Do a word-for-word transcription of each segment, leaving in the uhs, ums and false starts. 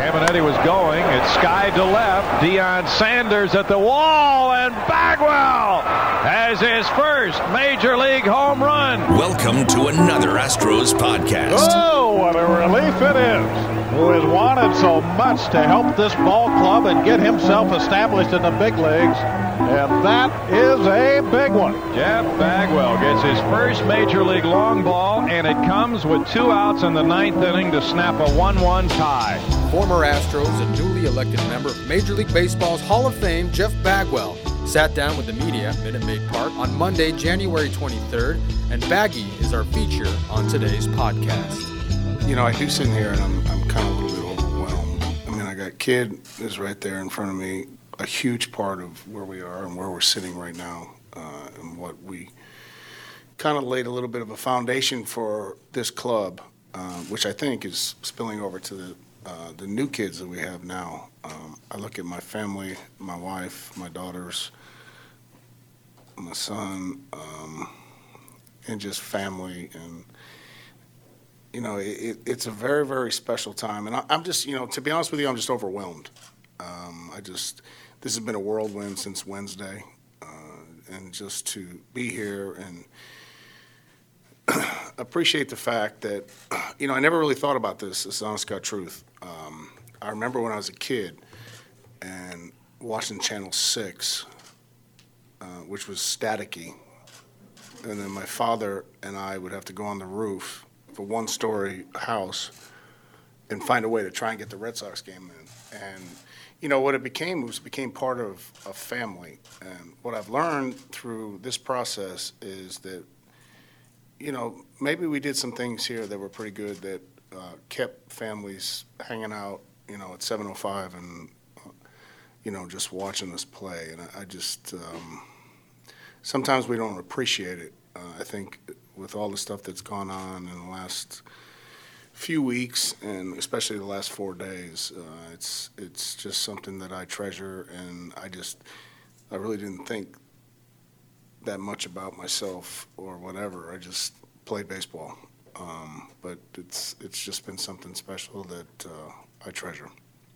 Caminiti was going. It's skied to left. Deion Sanders at the wall, and Bagwell has his first Major League home run. Welcome to another Astros podcast. Oh, what a relief it is. Who has wanted so much to help this ball club and get himself established in the big leagues. And that is a big one. Jeff Bagwell gets his first Major League long ball, and it comes with two outs in the ninth inning to snap a one one tie. Former Astros and newly elected member of Major League Baseball's Hall of Fame, Jeff Bagwell, sat down with the media at Minute Maid Park on Monday, January twenty-third, and Baggy is our feature on today's podcast. You know, I do sit here and I'm, I'm kind of a little bit overwhelmed. I mean, I got kid is right there in front of me, a huge part of where we are and where we're sitting right now, uh, and what we kind of laid a little bit of a foundation for this club, uh, which I think is spilling over to the uh, the new kids that we have now. Um, I look at my family, my wife, my daughters, my son, um, and just family, and you know, it, it's a very, very special time. And I, I'm just, you know, to be honest with you, I'm just overwhelmed. Um, I just, this has been a whirlwind since Wednesday. Uh, and just to be here and appreciate the fact that, you know, I never really thought about this, this is honest God truth. Um, I remember when I was a kid and watching Channel six, uh, which was staticky. And then my father and I would have to go on the roof of a one-story house and find a way to try and get the Red Sox game in. And, you know, what it became was it became part of a family. And what I've learned through this process is that, you know, maybe we did some things here that were pretty good that uh, kept families hanging out, you know, at seven oh five and, uh, you know, just watching us play. And I, I just, um, sometimes we don't appreciate it. Uh, I think with all the stuff that's gone on in the last few weeks, and especially the last four days, uh, it's it's just something that I treasure, and I just, I really didn't think that much about myself or whatever. I just played baseball, um, but it's it's just been something special that uh, I treasure.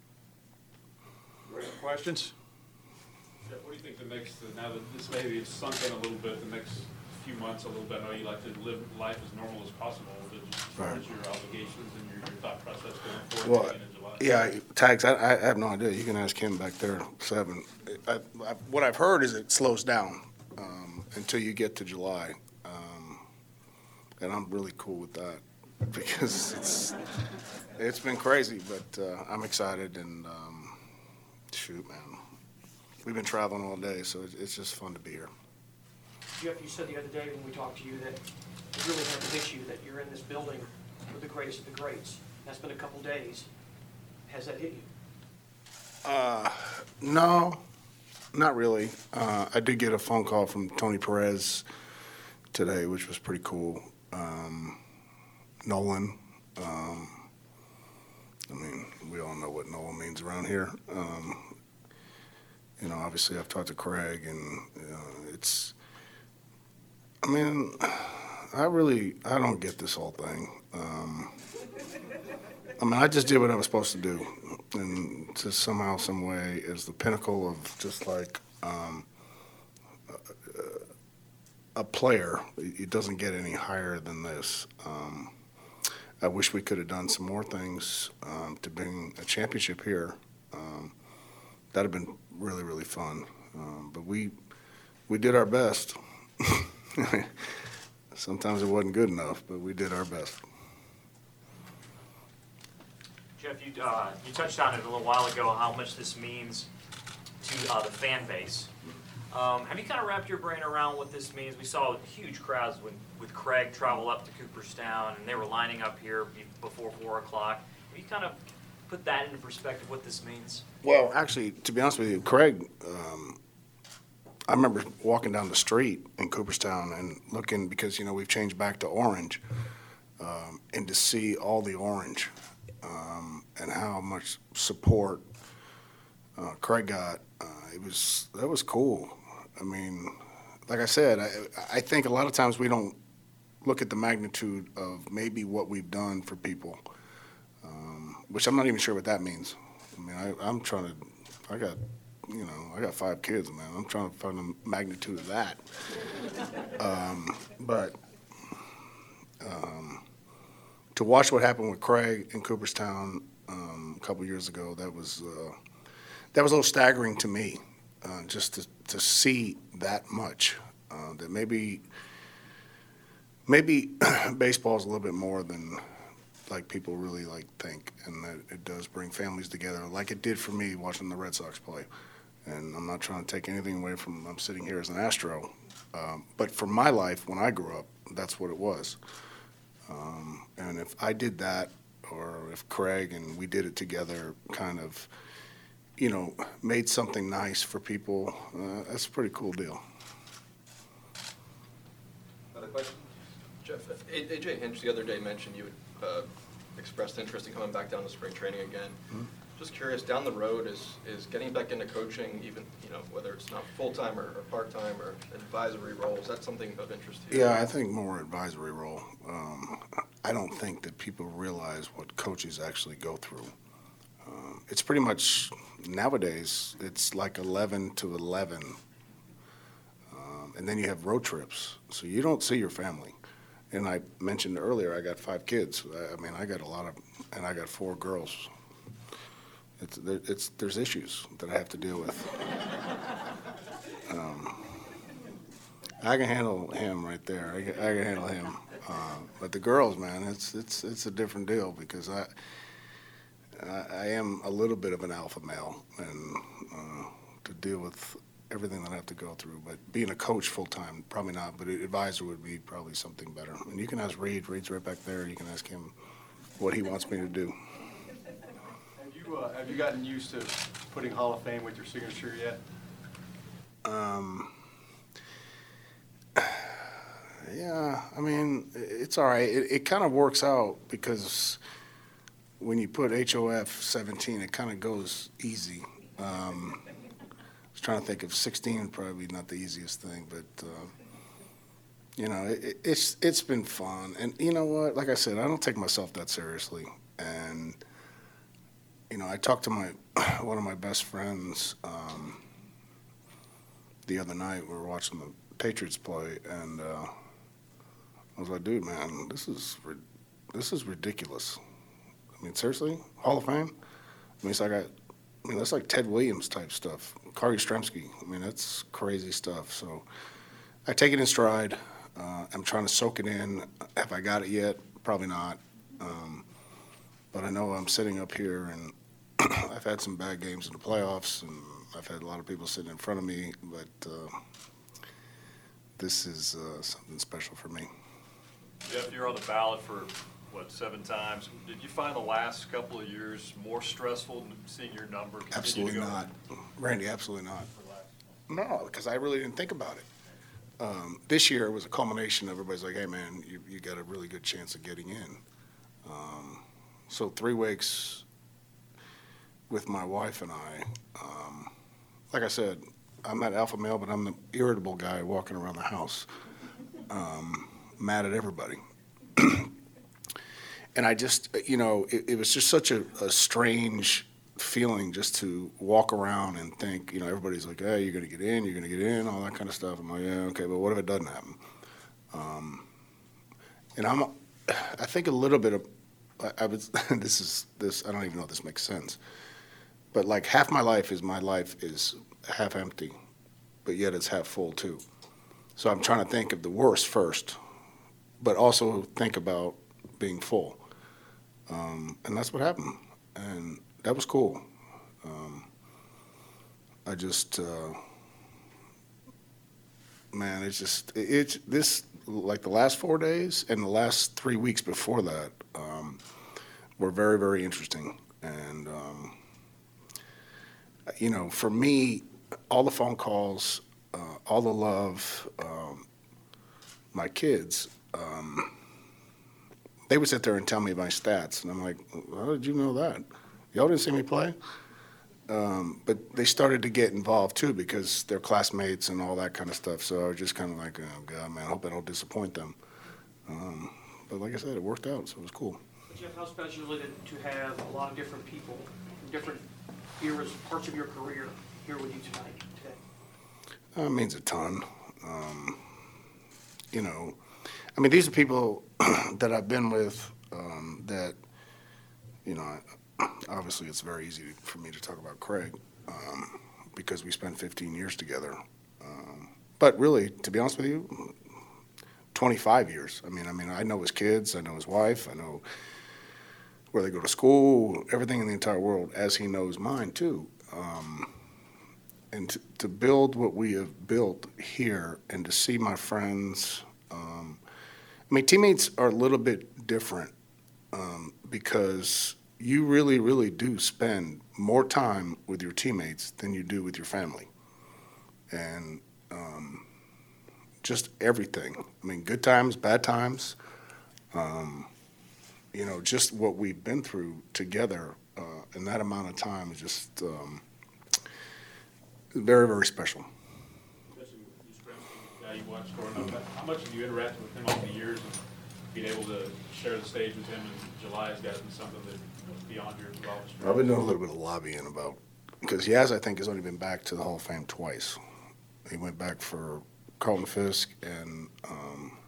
Questions? Jeff, what do you think the next, uh, now that this maybe has sunk in a little bit, the next few months a little bit, I know you like to live life as normal as possible, but just as far Right. as your obligations and your, your thought process going forward Well, in July? yeah, Tags, I, I have no idea. You can ask him back there, seven. I, I, what I've heard is it slows down um, until you get to July. Um, and I'm really cool with that because it's it's been crazy, but uh, I'm excited and um, shoot, man. We've been traveling all day, so it's, it's just fun to be here. Jeff, you said the other day when we talked to you that it really had to hit you that you're in this building with the greatest of the greats. That's been a couple days. Has that hit you? Uh, no, not really. Uh, I did get a phone call from Tony Perez today, which was pretty cool. Um, Nolan, um, I mean, we all know what Nolan means around here. Um, you know, obviously I've talked to Craig, and uh, it's, I mean, I really, I don't get this whole thing. Um, I mean, I just did what I was supposed to do, and just somehow, some way, is the pinnacle of just like um, a, a player. It doesn't get any higher than this. Um, I wish we could have done some more things um, to bring a championship here. Um, that'd have been really, really fun. Um, but we we did our best. Sometimes it wasn't good enough, but we did our best. Jeff, you, uh, you touched on it a little while ago, how much this means to uh, the fan base. Um, have you kind of wrapped your brain around what this means? We saw huge crowds when, with Craig travel up to Cooperstown, and they were lining up here be- before four o'clock. Have you kind of put that into perspective, what this means? Well, actually, to be honest with you, Craig, um, I remember walking down the street in Cooperstown and looking, because, you know, we've changed back to orange, um, and to see all the orange um, and how much support uh, Craig got, uh, it was, that was cool. I mean, like I said, I, I think a lot of times we don't look at the magnitude of maybe what we've done for people. Um, which I'm not even sure what that means. I mean, I, I'm trying to, I got, you know, I got five kids, man. I'm trying to find the magnitude of that. Um, but um, to watch what happened with Craig in Cooperstown um, a couple years ago, that was uh, that was a little staggering to me, uh, just to, to see that much. Uh, that maybe maybe baseball is a little bit more than like people really like think, and that it does bring families together, like it did for me watching the Red Sox play. And I'm not trying to take anything away from I'm sitting here as an Astro, um, but for my life when I grew up, that's what it was. Um, and if I did that, or if Craig and we did it together, kind of, you know, made something nice for people, uh, that's a pretty cool deal. Another question? Jeff, A J Hinch the other day mentioned you had uh, expressed interest in coming back down to spring training again. Mm-hmm. Just curious, down the road, is is getting back into coaching, even, you know, whether it's not full-time or, or part-time or advisory role, is that something of interest to you? Yeah, I think more advisory role. Um, I don't think that people realize what coaches actually go through. Um, it's pretty much, nowadays, it's like eleven to eleven. Um, and then you have road trips, so you don't see your family. And I mentioned earlier, I got five kids. I, I mean, I got a lot of, and I got four girls. It's, it's, there's issues that I have to deal with. Um, I can handle him right there. I can, I can handle him. Uh, but the girls, man, it's it's it's a different deal because I I, I am a little bit of an alpha male, and uh, to deal with everything that I have to go through. But being a coach full time, probably not. But an advisor would be probably something better. And you can ask Reed. Reed's right back there. You can ask him what he wants me to do. Uh, have you gotten used to putting Hall of Fame with your signature yet? Um, yeah, I mean, it's all right. It, it kind of works out because when you put H O F seventeen, it kind of goes easy. Um, I was trying to think of sixteen, probably not the easiest thing, but, uh, you know, it, it's it's been fun. And you know what? Like I said, I don't take myself that seriously. And you know, I talked to my one of my best friends um, the other night. We were watching the Patriots play, and uh, I was like, "Dude, man, this is this is ridiculous. I mean, seriously, Hall of Fame. I mean, it's like I, I mean, that's like Ted Williams type stuff. Kari Stremski. I mean, that's crazy stuff. So I take it in stride. Uh, I'm trying to soak it in. Have I got it yet? Probably not. Um, But I know I'm sitting up here, and I've had some bad games in the playoffs, and I've had a lot of people sitting in front of me, but uh, this is uh, something special for me. Jeff, you're on the ballot for, what, seven times. Did you find the last couple of years more stressful than seeing your number continue Absolutely to go? not. Randy, absolutely not. No, because I really didn't think about it. Um, this year was a culmination of everybody's like, hey, man, you, you got a really good chance of getting in. Um, So three weeks with my wife and I, um, like I said, I'm that alpha male, but I'm the irritable guy walking around the house, um, mad at everybody. And I just, you know, it, it was just such a, a strange feeling just to walk around and think, you know, everybody's like, hey, you're going to get in, you're going to get in, all that kind of stuff. I'm like, yeah, okay, but what if it doesn't happen? Um, and I'm, I think a little bit of, I, I was, this is, this, I don't even know if this makes sense, but like half my life is my life is half empty, but yet it's half full too. So I'm trying to think of the worst first, but also think about being full. Um, and that's what happened. And that was cool. Um, I just, uh, man, it's just, it, it's this, like the last four days and the last three weeks before that um, were very, very interesting. And, um, you know, for me, all the phone calls, uh, all the love, um, my kids, um, they would sit there and tell me my stats. And I'm like, how did you know that? Y'all didn't see me play? Um, but they started to get involved, too, because they're classmates and all that kind of stuff. So I was just kind of like, oh, God, man, I hope I don't disappoint them. Um, but like I said, it worked out, so it was cool. Jeff, how special is it to have a lot of different people from different eras, parts of your career here with you tonight, today? Uh, it means a ton. Um, you know, I mean, these are people that I've been with um, that, you know, obviously it's very easy for me to talk about Craig um, because we spent fifteen years together. Um, but really, to be honest with you, twenty-five years. I mean, I mean, I know his kids, I know his wife, I know where they go to school, everything in the entire world, as he knows mine too. Um, and to, to build what we have built here, and to see my friends. Um, I mean, teammates are a little bit different um, because you really, really do spend more time with your teammates than you do with your family. And um, just everything. I mean, good times, bad times, um, you know, just what we've been through together uh, in that amount of time is just um, very, very special. You watched growing up. How much have you interacted with him over the years and being able to share the stage with him in July has got to be something that, you know, beyond your involvement? I've been doing a little bit of lobbying about, because Yaz, I think, has only been back to the Hall of Fame twice. He went back for Carlton Fisk and um,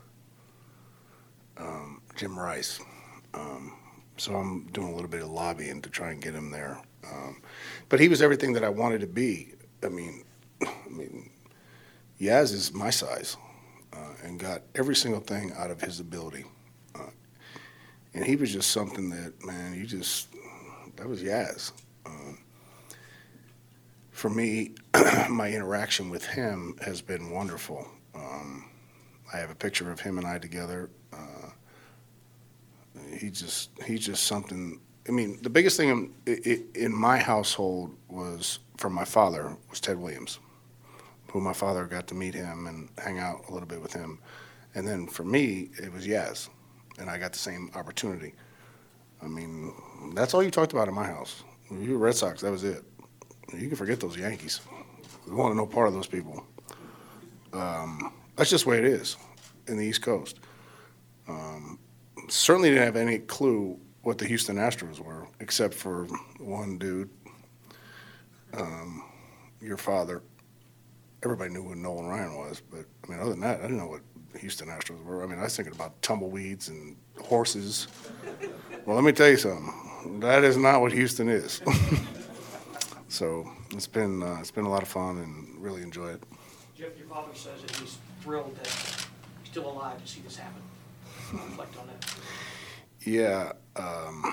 um, Jim Rice. Um, so I'm doing a little bit of lobbying to try and get him there. Um, but he was everything that I wanted to be. I mean, I mean, Yaz is my size uh, and got every single thing out of his ability. Uh, and he was just something that, man, you just, that was Yaz. Um, for me, my interaction with him has been wonderful. Um, I have a picture of him and I together. Uh, he just, he's just something. I mean, the biggest thing in, in my household was, from my father, was Ted Williams, who my father got to meet him and hang out a little bit with him. And then for me, it was Yaz, and I got the same opportunity. I mean, that's all you talked about in my house. You were Red Sox, that was it. You can forget those Yankees. We want to know part of those people. Um, that's just the way it is in the East Coast. Um, certainly didn't have any clue what the Houston Astros were, except for one dude, um, your father. Everybody knew who Nolan Ryan was, but, I mean, other than that, I didn't know what Houston Astros were. I mean, I was thinking about tumbleweeds and horses. Well, let me tell you something. That is not what Houston is. So it's been uh, it's been a lot of fun and really enjoy it. Jeff, your father says that he's thrilled that he's still alive to see this happen. Reflect on that. Yeah. Um,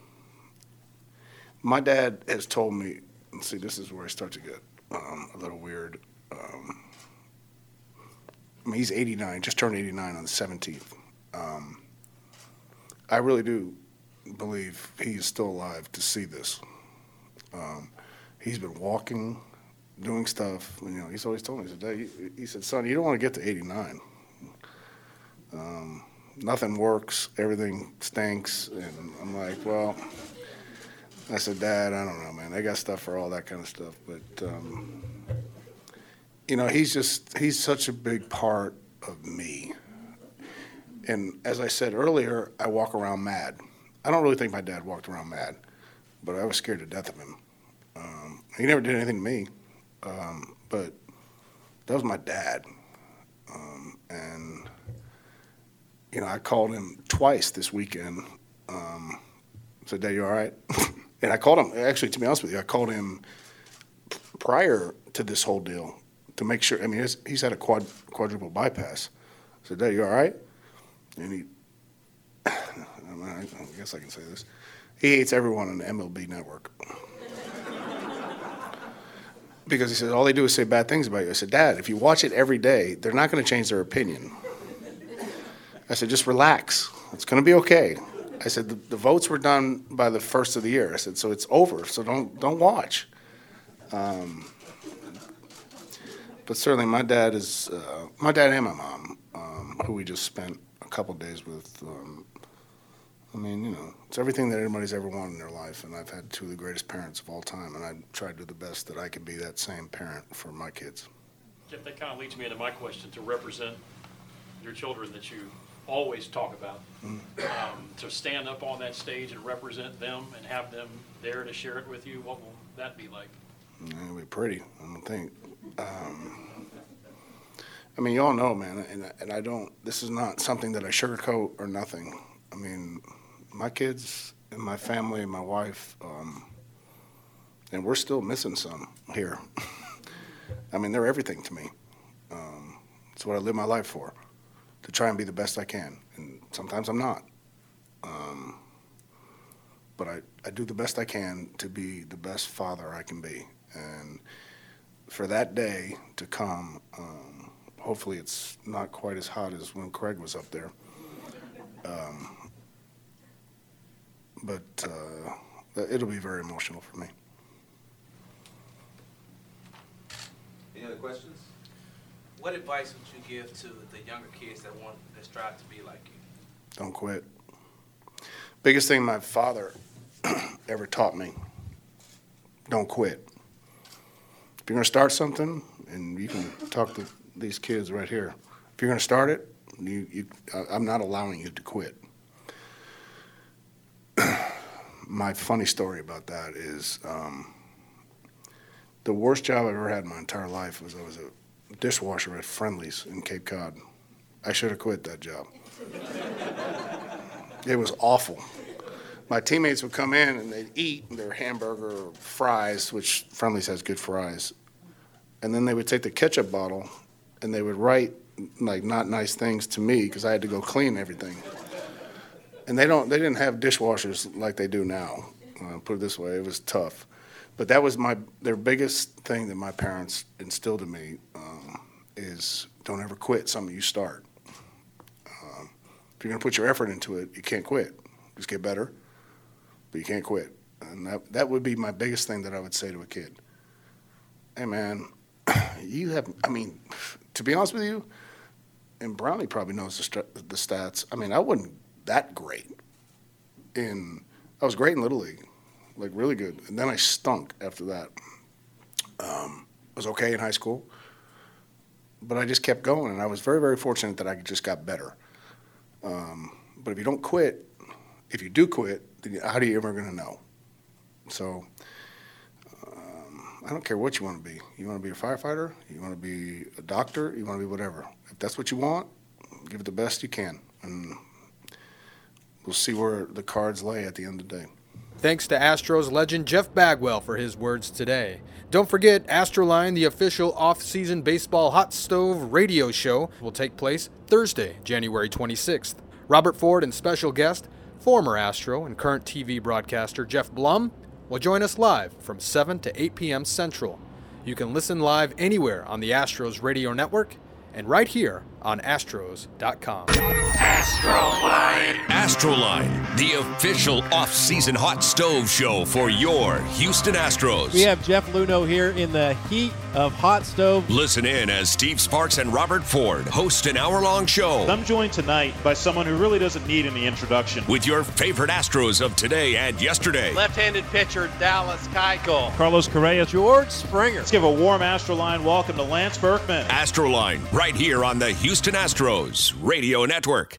my dad has told me, and see, this is where I start to get um, a little weird. Um, I mean, he's eighty-nine, just turned eighty-nine on the seventeenth. Um, I really do believe he is still alive to see this. Um, he's been walking, doing stuff. You know, he's always told me, he said, Dad, he, he said, son, you don't want to get to eighty-nine. Um, nothing works, everything stinks, and I'm like, well, I said, Dad, I don't know, man. They got stuff for all that kind of stuff, but. Um, You know, he's just, he's such a big part of me. And as I said earlier, I walk around mad. I don't really think my dad walked around mad, but I was scared to death of him. Um, he never did anything to me, um, but that was my dad. Um, and, you know, I called him twice this weekend. Um, said, Dad, you all right? And I called him, actually, to be honest with you, I called him prior to this whole deal. To make sure, I mean, he's, he's had a quad, quadruple bypass. I said, Dad, you all right? And he, I, mean, I guess I can say this. He hates everyone on the M L B network. Because he said, all they do is say bad things about you. I said, Dad, if you watch it every day, they're not going to change their opinion. I said, just relax. It's going to be okay. I said, the, the votes were done by the first of the year. I said, so it's over, so don't, don't watch. Um, But certainly my dad is, uh, my dad and my mom, um, who we just spent a couple days with. Um, I mean, you know, it's everything that anybody's ever wanted in their life, and I've had two of the greatest parents of all time, and I try to do the best that I can be that same parent for my kids. Jeff, that kind of leads me into my question, to represent your children that you always talk about. Um, to stand up on that stage and represent them and have them there to share it with you, what will that be like? It'll be pretty, I don't think. Um, I mean, you all know, man, and, and I don't, this is not something that I sugarcoat or nothing. I mean, my kids and my family and my wife, um, and we're still missing some here. I mean, they're everything to me. Um, it's what I live my life for, to try and be the best I can. And sometimes I'm not. Um, but I, I do the best I can to be the best father I can be. And for that day to come, um, hopefully it's not quite as hot as when Craig was up there. Um, but uh, it'll be very emotional for me. Any other questions? What advice would you give to the younger kids that want that strive to be like you? Don't quit. Biggest thing my father ever taught me, don't quit. If you're going to start something, and you can talk to these kids right here, if you're going to start it, you, you, I'm not allowing you to quit. My funny story about that is um, the worst job I've ever had in my entire life was I was a dishwasher at Friendly's in Cape Cod. I should have quit that job. It was awful. My teammates would come in and they'd eat their hamburger or fries, which Friendly's has good fries. And then they would take the ketchup bottle and they would write like not nice things to me because I had to go clean everything. And they don't, they didn't have dishwashers like they do now. Uh, put it this way, it was tough. But that was my their biggest thing that my parents instilled in me um, is don't ever quit something you start. Um, if you're going to put your effort into it, you can't quit. Just get better, but you can't quit. And that that would be my biggest thing that I would say to a kid. Hey, man, you have, I mean, to be honest with you, and Brownie probably knows the, st- the stats, I mean, I wasn't that great. In I was great in Little League, like really good. And then I stunk after that. Um, I was okay in high school, but I just kept going, and I was very, very fortunate that I just got better. Um, but if you don't quit, if you do quit, then how are you ever going to know? So um, I don't care what you want to be. You want to be a firefighter? You want to be a doctor? You want to be whatever. If that's what you want, give it the best you can. And we'll see where the cards lay at the end of the day. Thanks to Astros legend Jeff Bagwell for his words today. Don't forget, Astroline, the official off-season baseball hot stove radio show, will take place Thursday, January twenty-sixth. Robert Ford and special guest, former Astro and current T V broadcaster Jeff Blum, will join us live from seven to eight p.m. Central. You can listen live anywhere on the Astros radio network and right here on Astros dot com. Astroline. Astroline, the official off-season hot stove show for your Houston Astros. We have Jeff Luhnow here in the heat of hot stove. Listen in as Steve Sparks and Robert Ford host an hour-long show. I'm joined tonight by someone who really doesn't need any introduction. With your favorite Astros of today and yesterday. Left-handed pitcher Dallas Keuchel. Carlos Correa. George Springer. Let's give a warm Astroline welcome to Lance Berkman. Astroline, right here on the Houston Astros Radio Network.